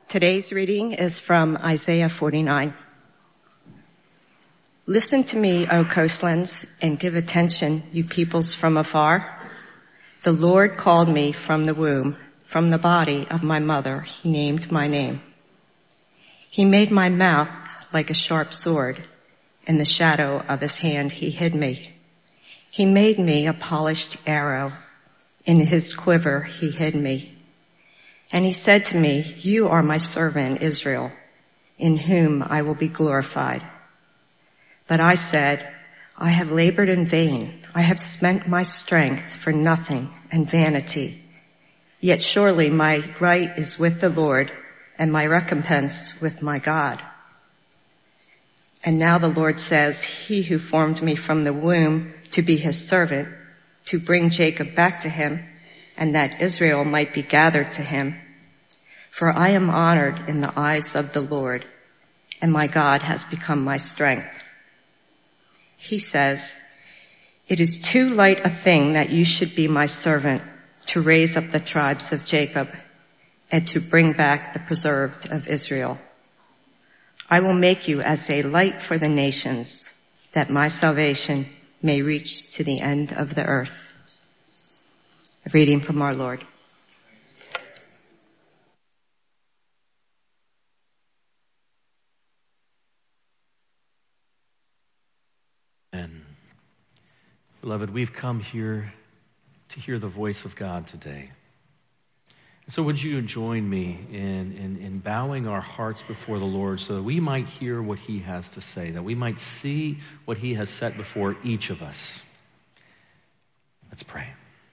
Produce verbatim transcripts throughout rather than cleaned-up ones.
Today's reading is from Isaiah forty-nine. Listen to me, O coastlands, and give attention, you peoples from afar. The Lord called me from the womb, from the body of my mother. He named my name. He made my mouth like a sharp sword. In the shadow of his hand he hid me. He made me a polished arrow. In his quiver he hid me. And he said to me, you are my servant Israel, in whom I will be glorified. But I said, I have labored in vain. I have spent my strength for nothing and vanity. Yet surely my right is with the Lord, and my recompense with my God. And now the Lord says, he who formed me from the womb to be his servant, to bring Jacob back to him, and that Israel might be gathered to him. For I am honored in the eyes of the Lord, and my God has become my strength. He says, it is too light a thing that you should be my servant, to raise up the tribes of Jacob, and to bring back the preserved of Israel. I will make you as a light for the nations, that my salvation may reach to the end of the earth. A reading from our Lord. Amen. Beloved, we've come here to hear the voice of God today. And so would you join me in, in, in bowing our hearts before the Lord so that we might hear what he has to say, that we might see what he has set before each of us. Let's pray.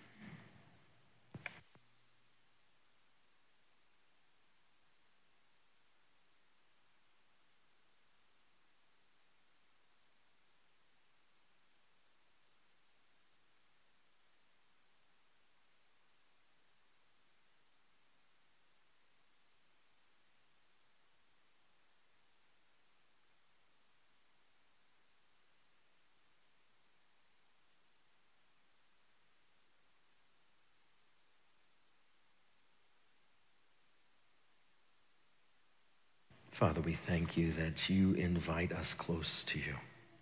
Father, we thank you that you invite us close to you.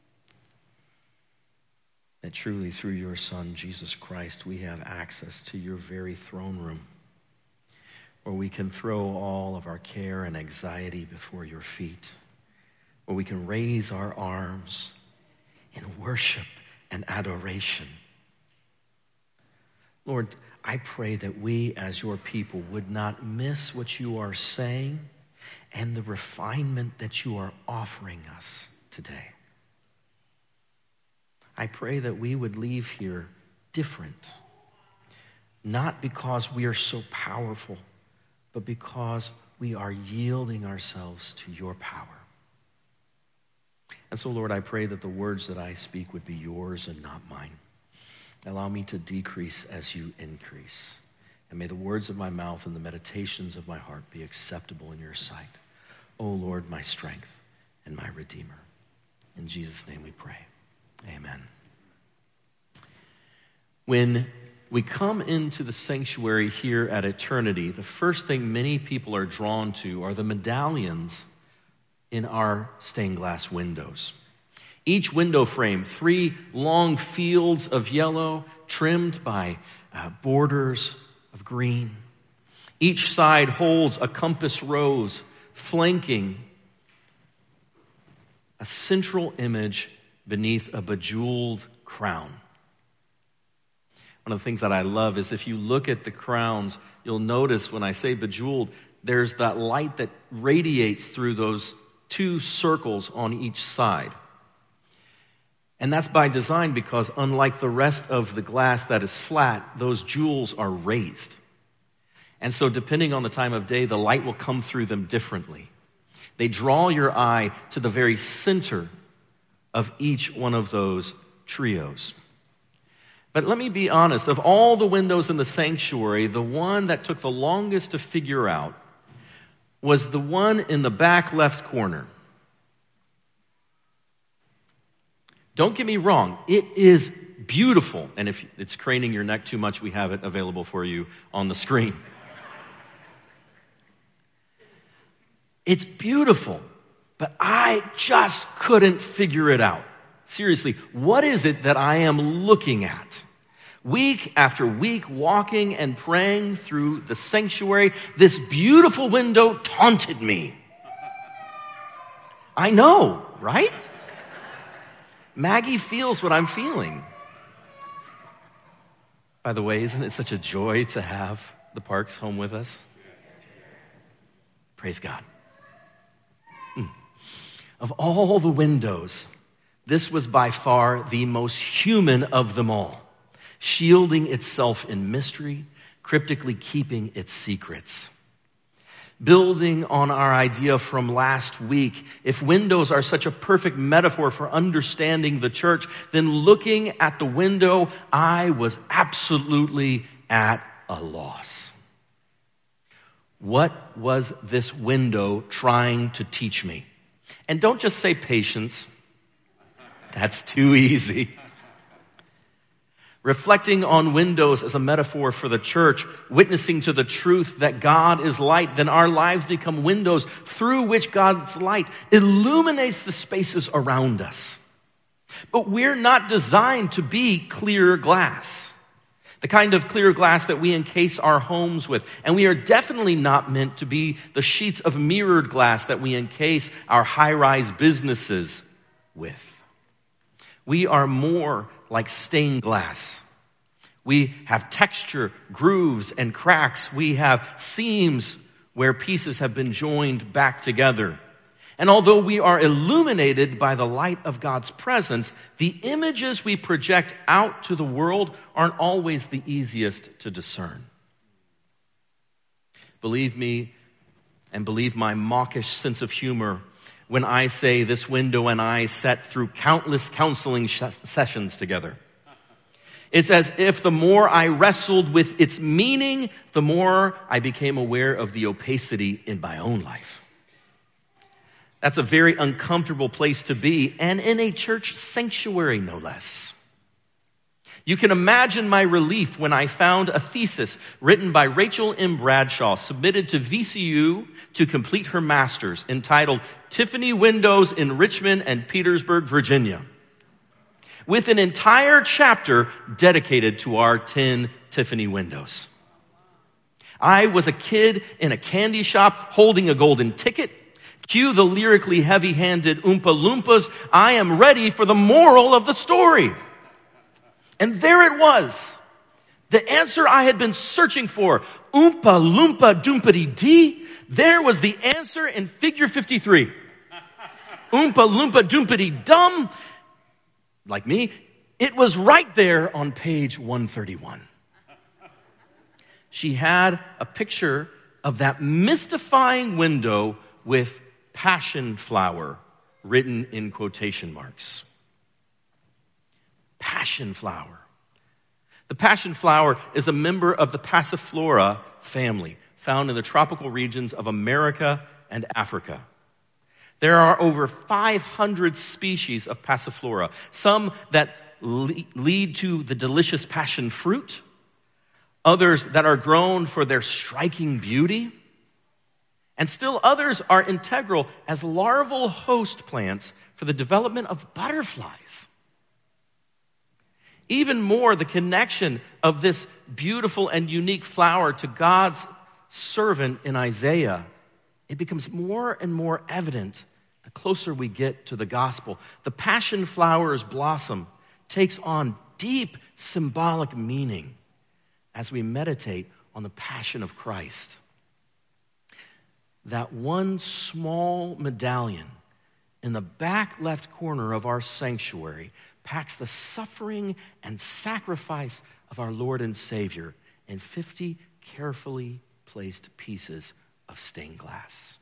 That truly through your Son, Jesus Christ, we have access to your very throne room, where we can throw all of our care and anxiety before your feet, where we can raise our arms in worship and adoration. Lord, I pray that we as your people would not miss what you are saying and the refinement that you are offering us today. I pray that we would leave here different, not because we are so powerful, but because we are yielding ourselves to your power. And so, Lord, I pray that the words that I speak would be yours and not mine. Allow me to decrease as you increase. And may the words of my mouth and the meditations of my heart be acceptable in your sight. O Lord, my strength and my Redeemer. In Jesus' name we pray. Amen. When we come into the sanctuary here at Eternity, the first thing many people are drawn to are the medallions in our stained glass windows. Each window frame, three long fields of yellow trimmed by uh, borders of green. Each side holds a compass rose flanking a central image beneath a bejeweled crown. One of the things that I love is if you look at the crowns, you'll notice when I say bejeweled, there's that light that radiates through those two circles on each side. And that's by design because unlike the rest of the glass that is flat, those jewels are raised. And so depending on the time of day, the light will come through them differently. They draw your eye to the very center of each one of those trios. But let me be honest, of all the windows in the sanctuary, the one that took the longest to figure out was the one in the back left corner. Don't get me wrong, it is beautiful. And if it's craning your neck too much, we have it available for you on the screen. It's beautiful, but I just couldn't figure it out. Seriously, what is it that I am looking at? Week after week, walking and praying through the sanctuary, this beautiful window taunted me. I know, right? Maggie feels what I'm feeling. By the way, isn't it such a joy to have the Parks home with us? Praise God. Mm. Of all the windows, this was by far the most human of them all, shielding itself in mystery, cryptically keeping its secrets. Building on our idea from last week, if windows are such a perfect metaphor for understanding the church, then looking at the window, I was absolutely at a loss. What was this window trying to teach me? And don't just say patience. That's too easy. Reflecting on windows as a metaphor for the church, witnessing to the truth that God is light, then our lives become windows through which God's light illuminates the spaces around us. But we're not designed to be clear glass, the kind of clear glass that we encase our homes with. And we are definitely not meant to be the sheets of mirrored glass that we encase our high-rise businesses with. We are more like stained glass. We have texture, grooves, and cracks. We have seams where pieces have been joined back together. And although we are illuminated by the light of God's presence, the images we project out to the world aren't always the easiest to discern. Believe me, and believe my mawkish sense of humor, when I say this window and I sat through countless counseling sh- sessions together. It's as if the more I wrestled with its meaning, the more I became aware of the opacity in my own life. That's a very uncomfortable place to be, and in a church sanctuary, no less. You can imagine my relief when I found a thesis written by Rachel M. Bradshaw, submitted to V C U to complete her master's, entitled Tiffany Windows in Richmond and Petersburg, Virginia, with an entire chapter dedicated to our ten Tiffany windows. I was a kid in a candy shop holding a golden ticket. Cue the lyrically heavy-handed Oompa Loompas. I am ready for the moral of the story. And there it was, the answer I had been searching for. Oompa Loompa Doompity Dee. There was the answer in figure fifty-three. Oompa Loompa Doompity Dum. Like me, it was right there on page one thirty-one. She had a picture of that mystifying window with passion flower written in quotation marks. Passion flower. The passion flower is a member of the Passiflora family, found in the tropical regions of America and Africa. There are over five hundred species of Passiflora, some that le- lead to the delicious passion fruit, others that are grown for their striking beauty, and still others are integral as larval host plants for the development of butterflies. Even more, the connection of this beautiful and unique flower to God's servant in Isaiah, it becomes more and more evident the closer we get to the gospel. The passion flower's blossom takes on deep symbolic meaning as we meditate on the passion of Christ. That one small medallion in the back left corner of our sanctuary packs the suffering and sacrifice of our Lord and Savior in fifty carefully placed pieces of stained glass.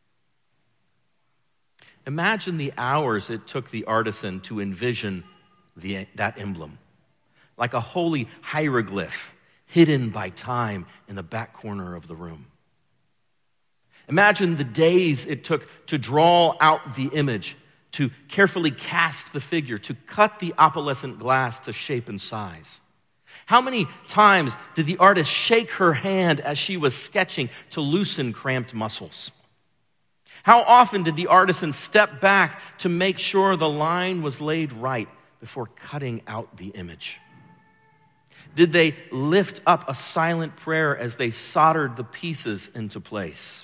Imagine the hours it took the artisan to envision the, that emblem, like a holy hieroglyph hidden by time in the back corner of the room. Imagine the days it took to draw out the image, to carefully cast the figure, to cut the opalescent glass to shape and size. How many times did the artist shake her hand as she was sketching to loosen cramped muscles? How often did the artisan step back to make sure the line was laid right before cutting out the image? Did they lift up a silent prayer as they soldered the pieces into place?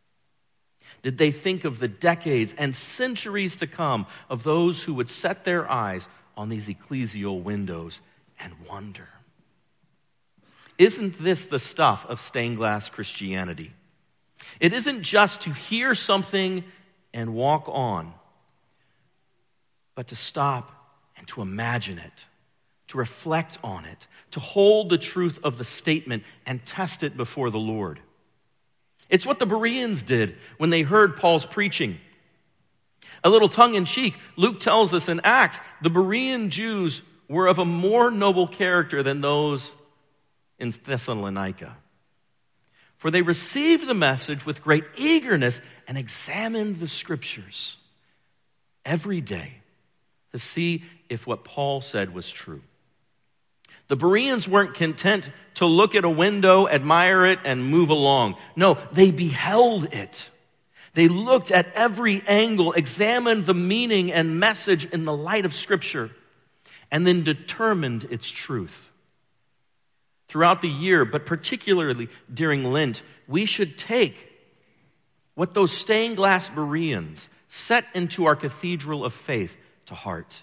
Did they think of the decades and centuries to come of those who would set their eyes on these ecclesial windows and wonder? Isn't this the stuff of stained glass Christianity? It isn't just to hear something and walk on, but to stop and to imagine it, to reflect on it, to hold the truth of the statement and test it before the Lord. It's what the Bereans did when they heard Paul's preaching. A little tongue-in-cheek, Luke tells us in Acts, the Berean Jews were of a more noble character than those in Thessalonica. For they received the message with great eagerness and examined the scriptures every day to see if what Paul said was true. The Bereans weren't content to look at a window, admire it, and move along. No, they beheld it. They looked at every angle, examined the meaning and message in the light of Scripture, and then determined its truth. Throughout the year, but particularly during Lent, we should take what those stained glass Bereans set into our cathedral of faith to heart.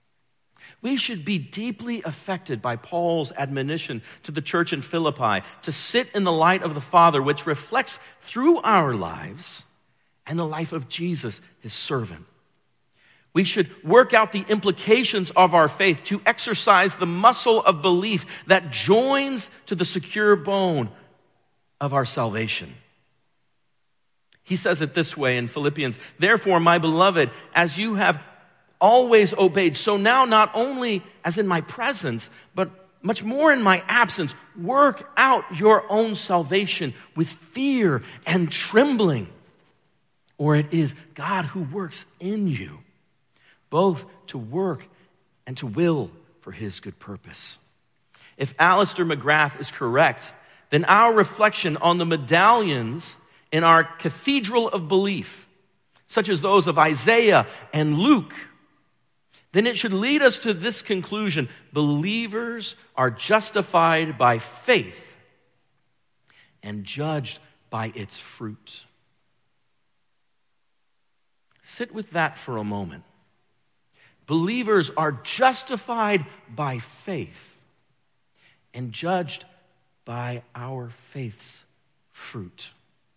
We should be deeply affected by Paul's admonition to the church in Philippi to sit in the light of the Father, which reflects through our lives and the life of Jesus, his servant. We should work out the implications of our faith to exercise the muscle of belief that joins to the secure bone of our salvation. He says it this way in Philippians, "Therefore, my beloved, as you have always obeyed, so now not only as in my presence, but much more in my absence, work out your own salvation with fear and trembling. Or it is God who works in you, both to work and to will for his good purpose." If Alistair McGrath is correct, then our reflection on the medallions in our cathedral of belief, such as those of Isaiah and Luke, then it should lead us to this conclusion: believers are justified by faith and judged by its fruit. Sit with that for a moment. Believers are justified by faith and judged by our faith's fruit.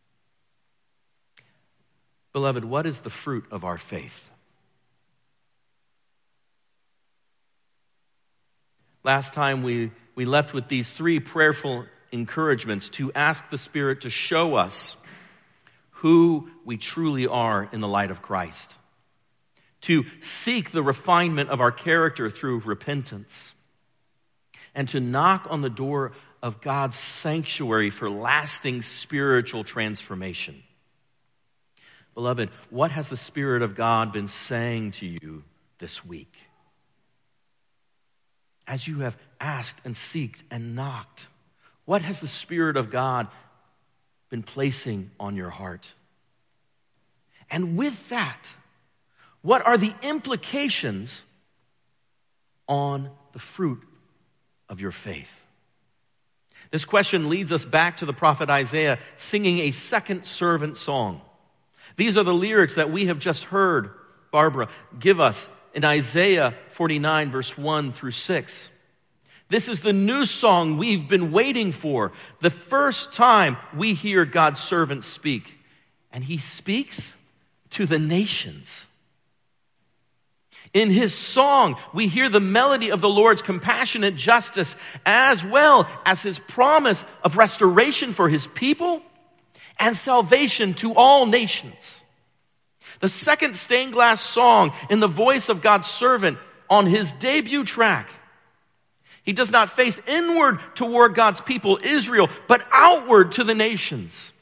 Beloved, what is the fruit of our faith? Last time we, we left with these three prayerful encouragements to ask the Spirit to show us who we truly are in the light of Christ, to seek the refinement of our character through repentance, and to knock on the door of God's sanctuary for lasting spiritual transformation. Beloved, what has the Spirit of God been saying to you this week? As you have asked and seeked and knocked, what has the Spirit of God been placing on your heart? And with that, what are the implications on the fruit of your faith? This question leads us back to the prophet Isaiah singing a second servant song. These are the lyrics that we have just heard Barbara give us in Isaiah forty-nine, verse one through six. This is the new song we've been waiting for. The first time we hear God's servant speak. And he speaks to the nations. In his song, we hear the melody of the Lord's compassionate justice, as well as his promise of restoration for his people and salvation to all nations. The second stained glass song in the voice of God's servant on his debut track. He does not face inward toward God's people, Israel, but outward to the nations.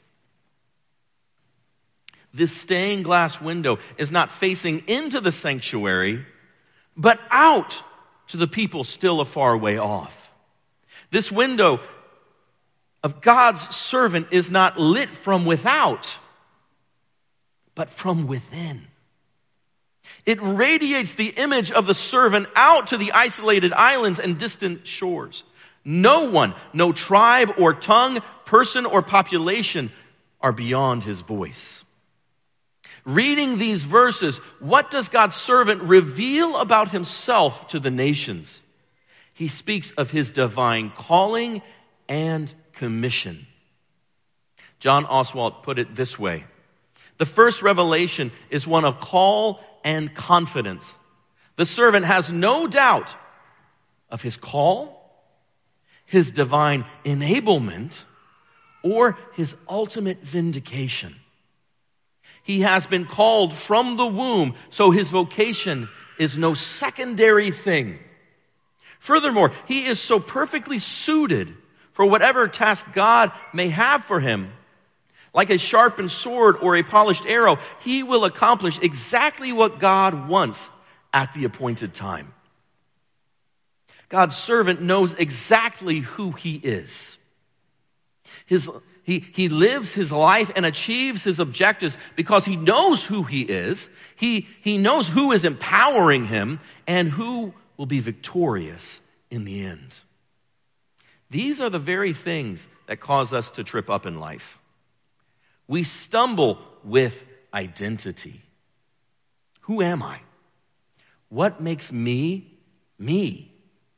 This stained glass window is not facing into the sanctuary, but out to the people still a far way off. This window of God's servant is not lit from without, but from within. It radiates the image of the servant out to the isolated islands and distant shores. No one, no tribe or tongue, person or population are beyond his voice. Reading these verses, what does God's servant reveal about himself to the nations? He speaks of his divine calling and commission. John Oswalt put it this way: the first revelation is one of call and confidence. The servant has no doubt of his call, his divine enablement, or his ultimate vindication. He has been called from the womb, so his vocation is no secondary thing. Furthermore, he is so perfectly suited for whatever task God may have for him. Like a sharpened sword or a polished arrow, he will accomplish exactly what God wants at the appointed time. God's servant knows exactly who he is. His, he, he lives his life and achieves his objectives because he knows who he is. He, he knows who is empowering him and who will be victorious in the end. These are the very things that cause us to trip up in life. We stumble with identity. Who am I? What makes me, me?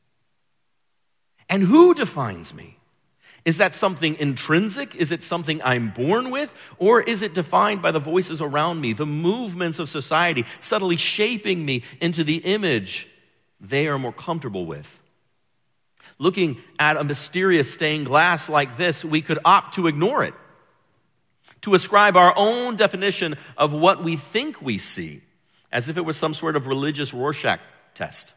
And who defines me? Is that something intrinsic? Is it something I'm born with? Or is it defined by the voices around me, the movements of society, subtly shaping me into the image they are more comfortable with? Looking at a mysterious stained glass like this, we could opt to ignore it, to ascribe our own definition of what we think we see, as if it was some sort of religious Rorschach test.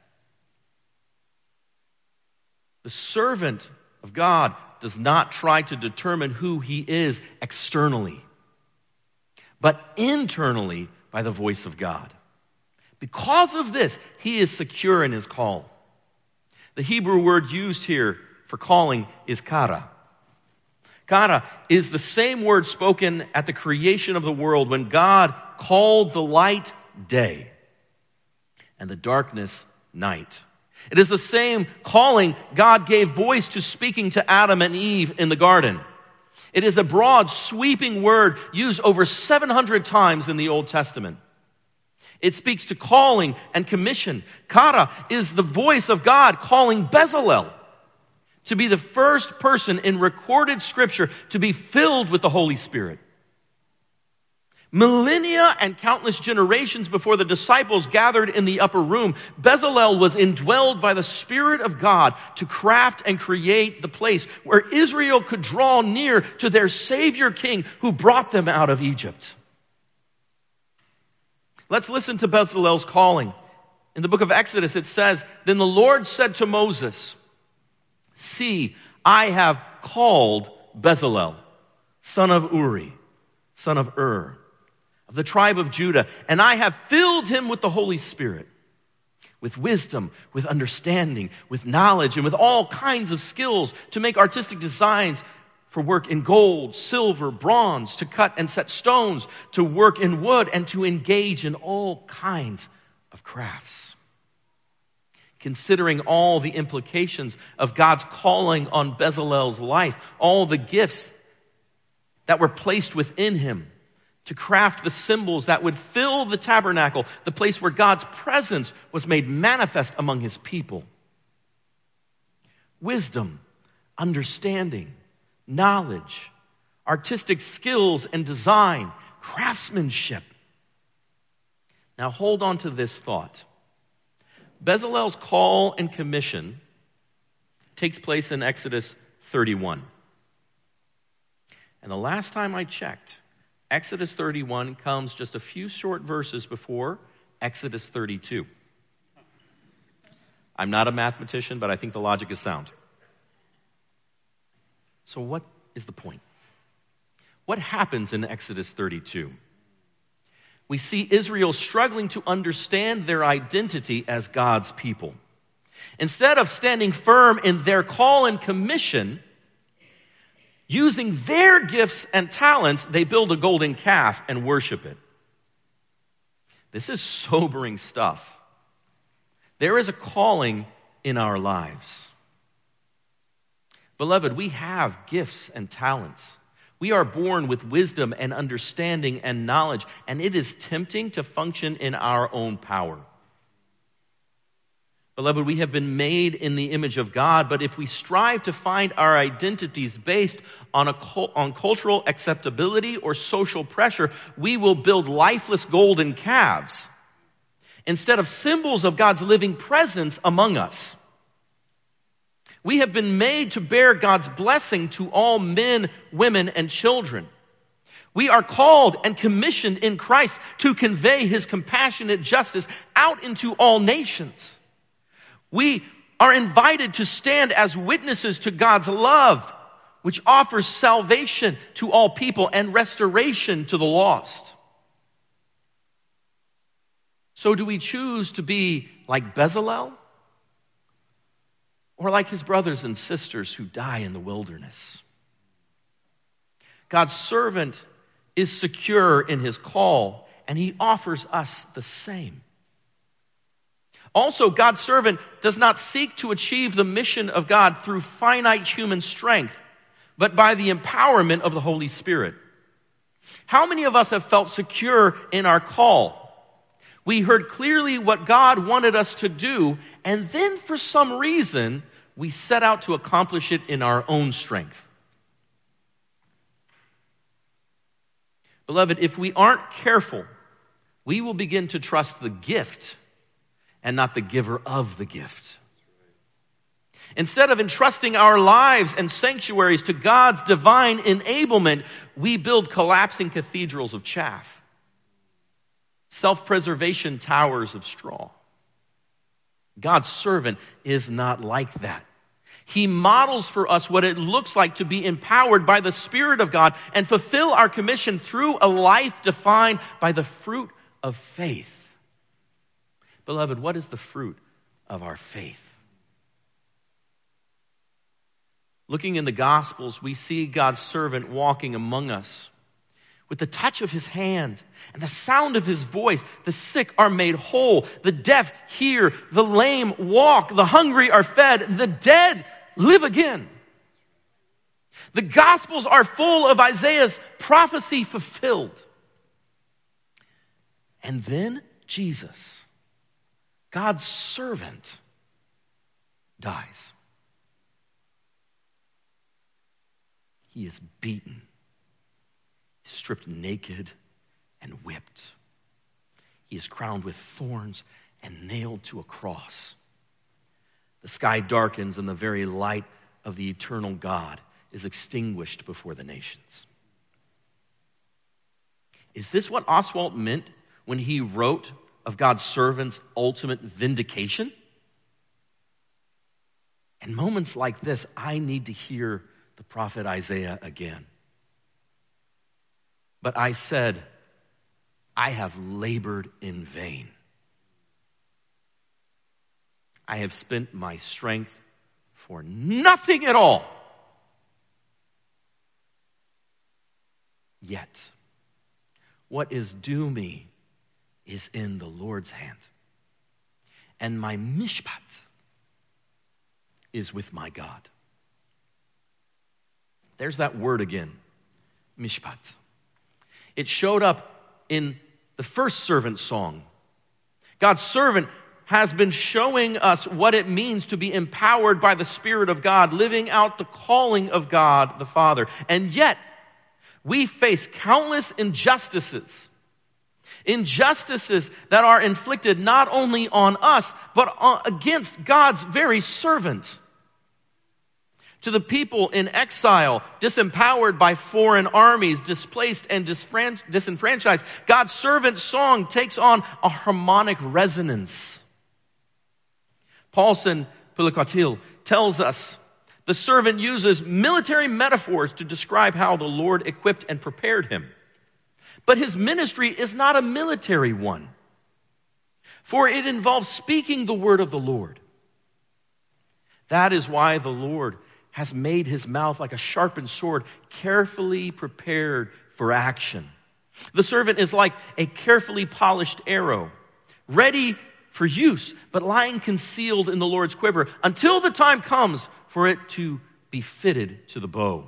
The servant of God does not try to determine who he is externally, but internally by the voice of God. Because of this, he is secure in his call. The Hebrew word used here for calling is kara. Kara is the same word spoken at the creation of the world when God called the light day and the darkness night. It is the same calling God gave voice to speaking to Adam and Eve in the garden. It is a broad, sweeping word used over seven hundred times in the Old Testament. It speaks to calling and commission. Kara is the voice of God calling Bezalel to be the first person in recorded scripture to be filled with the Holy Spirit. Millennia and countless generations before the disciples gathered in the upper room, Bezalel was indwelled by the Spirit of God to craft and create the place where Israel could draw near to their Savior King who brought them out of Egypt. Let's listen to Bezalel's calling. In the book of Exodus, it says, "Then the Lord said to Moses, 'See, I have called Bezalel, son of Uri, son of Ur, of the tribe of Judah, and I have filled him with the Holy Spirit, with wisdom, with understanding, with knowledge, and with all kinds of skills to make artistic designs for work in gold, silver, bronze, to cut and set stones, to work in wood, and to engage in all kinds of crafts.'" Considering all the implications of God's calling on Bezalel's life, all the gifts that were placed within him to craft the symbols that would fill the tabernacle, the place where God's presence was made manifest among his people. Wisdom, understanding, knowledge, artistic skills and design, craftsmanship. Now hold on to this thought. Bezalel's call and commission takes place in Exodus thirty-one. And the last time I checked, Exodus thirty-one comes just a few short verses before Exodus thirty-two. I'm not a mathematician, but I think the logic is sound. So what is the point? What happens in Exodus thirty-two? We see Israel struggling to understand their identity as God's people. Instead of standing firm in their call and commission, using their gifts and talents, they build a golden calf and worship it. This is sobering stuff. There is a calling in our lives. Beloved, we have gifts and talents. We are born with wisdom and understanding and knowledge, and it is tempting to function in our own power. Beloved, we have been made in the image of God, but if we strive to find our identities based on, a, on cultural acceptability or social pressure, we will build lifeless golden calves instead of symbols of God's living presence among us. We have been made to bear God's blessing to all men, women, and children. We are called and commissioned in Christ to convey his compassionate justice out into all nations. We are invited to stand as witnesses to God's love, which offers salvation to all people and restoration to the lost. So do we choose to be like Bezalel, or like his brothers and sisters who die in the wilderness? God's servant is secure in his call, and he offers us the same. Also, God's servant does not seek to achieve the mission of God through finite human strength, but by the empowerment of the Holy Spirit. How many of us have felt secure in our call? We heard clearly what God wanted us to do, and then for some reason, we set out to accomplish it in our own strength. Beloved, if we aren't careful, we will begin to trust the gift and not the giver of the gift. Instead of entrusting our lives and sanctuaries to God's divine enablement, we build collapsing cathedrals of chaff, self-preservation towers of straw. God's servant is not like that. He models for us what it looks like to be empowered by the Spirit of God and fulfill our commission through a life defined by the fruit of faith. Beloved, what is the fruit of our faith? Looking in the Gospels, we see God's servant walking among us. With the touch of his hand and the sound of his voice, the sick are made whole, the deaf hear, the lame walk, the hungry are fed, the dead live again. The Gospels are full of Isaiah's prophecy fulfilled. And then Jesus, God's servant, dies. He is beaten, stripped naked, and whipped. He is crowned with thorns and nailed to a cross. The sky darkens and the very light of the eternal God is extinguished before the nations. Is this what Oswalt meant when he wrote of God's servant's ultimate vindication? In moments like this, I need to hear the prophet Isaiah again. But I said, I have labored in vain. I have spent my strength for nothing at all. Yet, what is due me is in the Lord's hand, and my mishpat is with my God. There's that word again, mishpat. It showed up in the first servant song. God's servant has been showing us what it means to be empowered by the Spirit of God, living out the calling of God the Father. And yet, we face countless injustices. Injustices that are inflicted not only on us, but against God's very servant. To the people in exile, disempowered by foreign armies, displaced and disenfranchised, God's servant's song takes on a harmonic resonance. Paulson Pulikatil tells us the servant uses military metaphors to describe how the Lord equipped and prepared him. But his ministry is not a military one, for it involves speaking the word of the Lord. That is why the Lord has made his mouth like a sharpened sword, carefully prepared for action. The servant is like a carefully polished arrow, ready for use, but lying concealed in the Lord's quiver until the time comes for it to be fitted to the bow.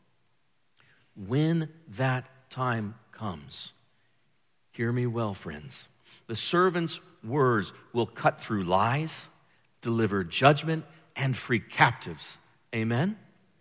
When that time comes, hear me well, friends, the servant's words will cut through lies, deliver judgment, and free captives. Amen?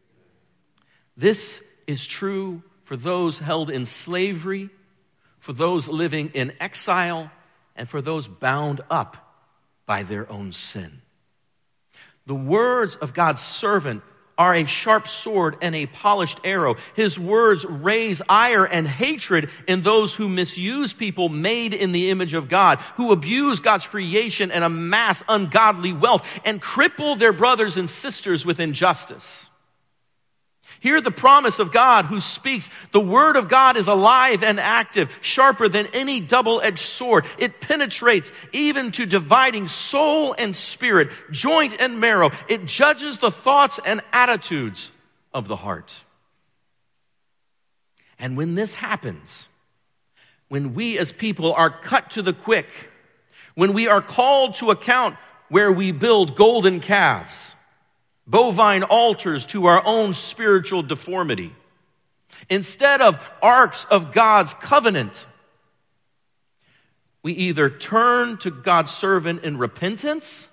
This is true for those held in slavery, for those living in exile, and for those bound up by their own sin. The words of God's servant are a sharp sword and a polished arrow. His words raise ire and hatred in those who misuse people made in the image of God, who abuse God's creation and amass ungodly wealth and cripple their brothers and sisters with injustice. Hear the promise of God who speaks. The word of God is alive and active, sharper than any double-edged sword. It penetrates even to dividing soul and spirit, joint and marrow. It judges the thoughts and attitudes of the heart. And when this happens, when we as people are cut to the quick, when we are called to account where we build golden calves, bovine altars to our own spiritual deformity, instead of arks of God's covenant, we either turn to God's servant in repentance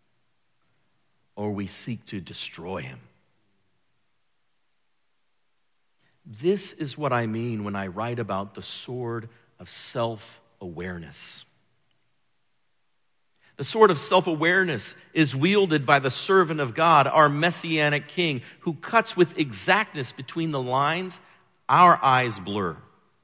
or we seek to destroy him. This is what I mean when I write about the sword of self-awareness. The sword of self-awareness is wielded by the servant of God, our messianic king, who cuts with exactness between the lines our eyes blur.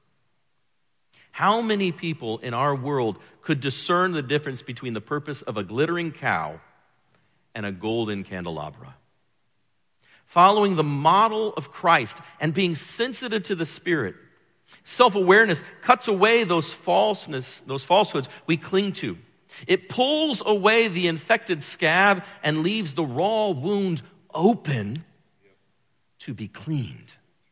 How many people in our world could discern the difference between the purpose of a glittering cow and a golden candelabra? Following the model of Christ and being sensitive to the Spirit, self-awareness cuts away those falseness, those falsehoods we cling to. It pulls away the infected scab and leaves the raw wound open to be cleaned.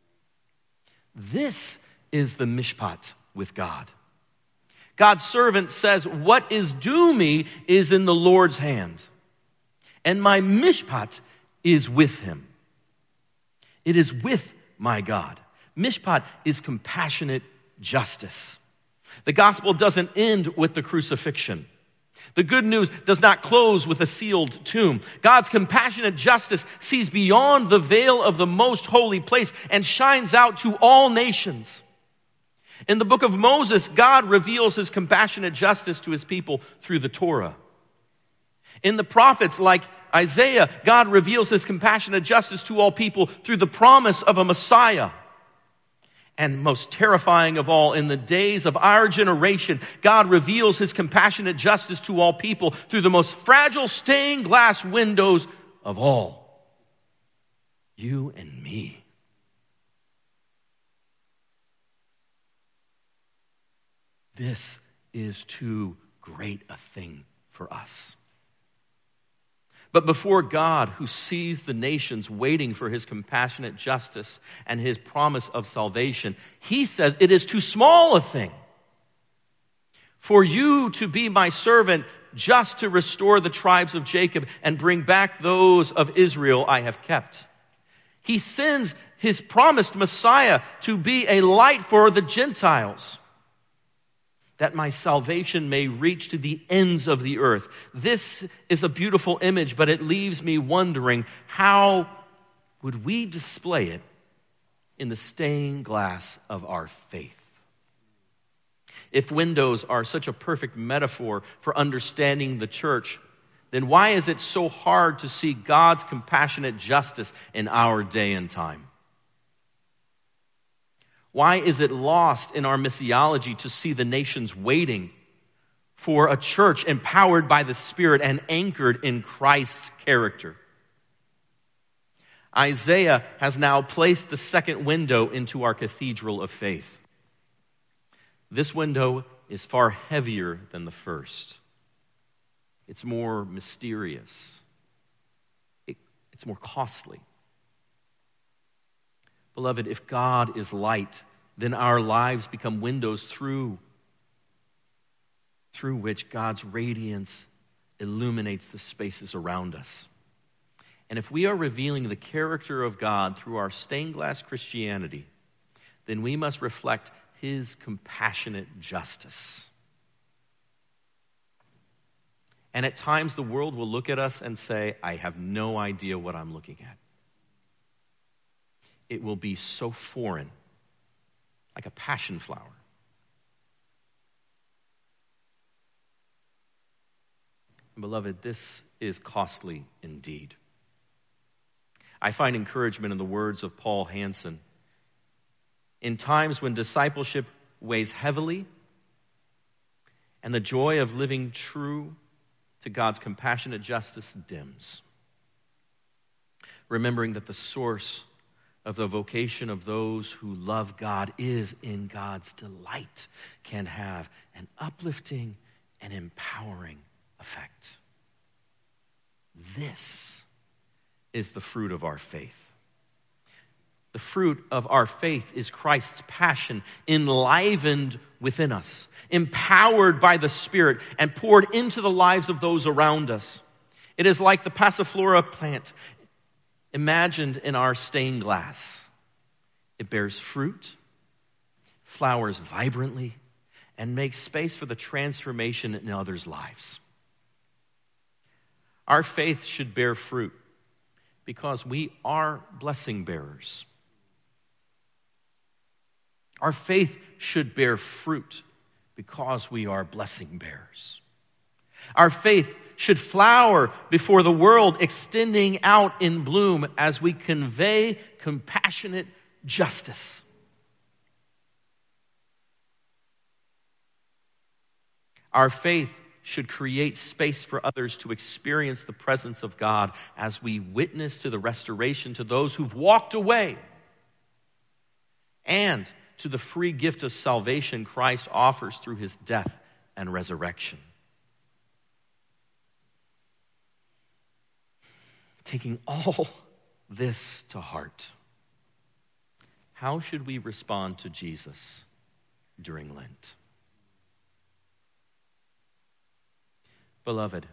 This is the mishpat with God. God's servant says, what is due me is in the Lord's hand, and my mishpat is with him. It is with my God. Mishpat is compassionate justice. The gospel doesn't end with the crucifixion. The good news does not close with a sealed tomb. God's compassionate justice sees beyond the veil of the most holy place and shines out to all nations. In the book of Moses, God reveals his compassionate justice to his people through the Torah. In the prophets like Isaiah, God reveals his compassionate justice to all people through the promise of a Messiah. And most terrifying of all, in the days of our generation, God reveals his compassionate justice to all people through the most fragile stained glass windows of all. You and me. This is too great a thing for us. But before God, who sees the nations waiting for his compassionate justice and his promise of salvation, he says it is too small a thing for you to be my servant just to restore the tribes of Jacob and bring back those of Israel I have kept. He sends his promised Messiah to be a light for the Gentiles, that my salvation may reach to the ends of the earth. This is a beautiful image, but it leaves me wondering, how would we display it in the stained glass of our faith? If windows are such a perfect metaphor for understanding the church, then why is it so hard to see God's compassionate justice in our day and time? Why is it lost in our missiology to see the nations waiting for a church empowered by the Spirit and anchored in Christ's character? Isaiah has now placed the second window into our cathedral of faith. This window is far heavier than the first. It's more mysterious. It, it's more costly. Beloved, if God is light then our lives become windows through, through which God's radiance illuminates the spaces around us. And if we are revealing the character of God through our stained glass Christianity, then we must reflect his compassionate justice. And at times the world will look at us and say, I have no idea what I'm looking at. It will be so foreign, like a passion flower. Beloved, this is costly indeed. I find encouragement in the words of Paul Hansen. In times when discipleship weighs heavily and the joy of living true to God's compassionate justice dims, remembering that the source of the vocation of those who love God is in God's delight can have an uplifting and empowering effect. This is the fruit of our faith. The fruit of our faith is Christ's passion enlivened within us, empowered by the Spirit, and poured into the lives of those around us. It is like the Passiflora plant imagined in our stained glass. It bears fruit, flowers vibrantly, and makes space for the transformation in others' lives. Our faith should bear fruit because we are blessing bearers. Our faith should bear fruit because we are blessing bearers. Our faith should flower before the world, extending out in bloom as we convey compassionate justice. Our faith should create space for others to experience the presence of God as we witness to the restoration to those who've walked away and to the free gift of salvation Christ offers through his death and resurrection. Taking all this to heart, how should we respond to Jesus during Lent? Beloved,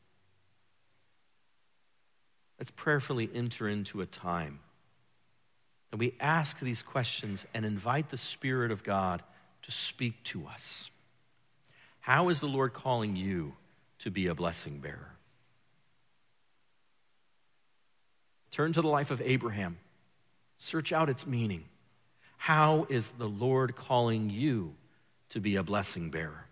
let's prayerfully enter into a time and we ask these questions and invite the Spirit of God to speak to us. How is the Lord calling you to be a blessing bearer? Turn to the life of Abraham. Search out its meaning. How is the Lord calling you to be a blessing bearer?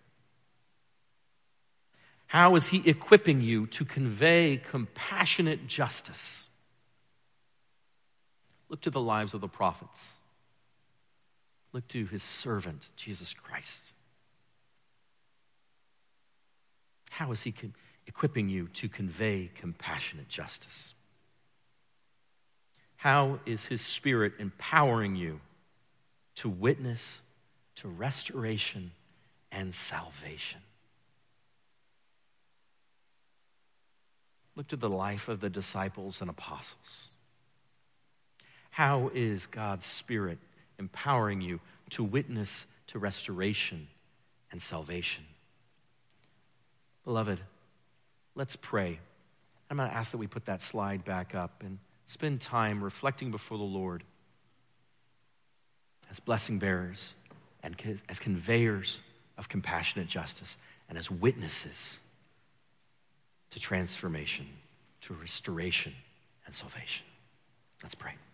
How is he equipping you to convey compassionate justice? Look to the lives of the prophets. Look to his servant, Jesus Christ. How is he con- equipping you to convey compassionate justice? How is his Spirit empowering you to witness to restoration and salvation? Look to the life of the disciples and apostles. How is God's Spirit empowering you to witness to restoration and salvation? Beloved, let's pray. I'm going to ask that we put that slide back up and spend time reflecting before the Lord as blessing bearers and as conveyors of compassionate justice and as witnesses to transformation, to restoration and salvation. Let's pray.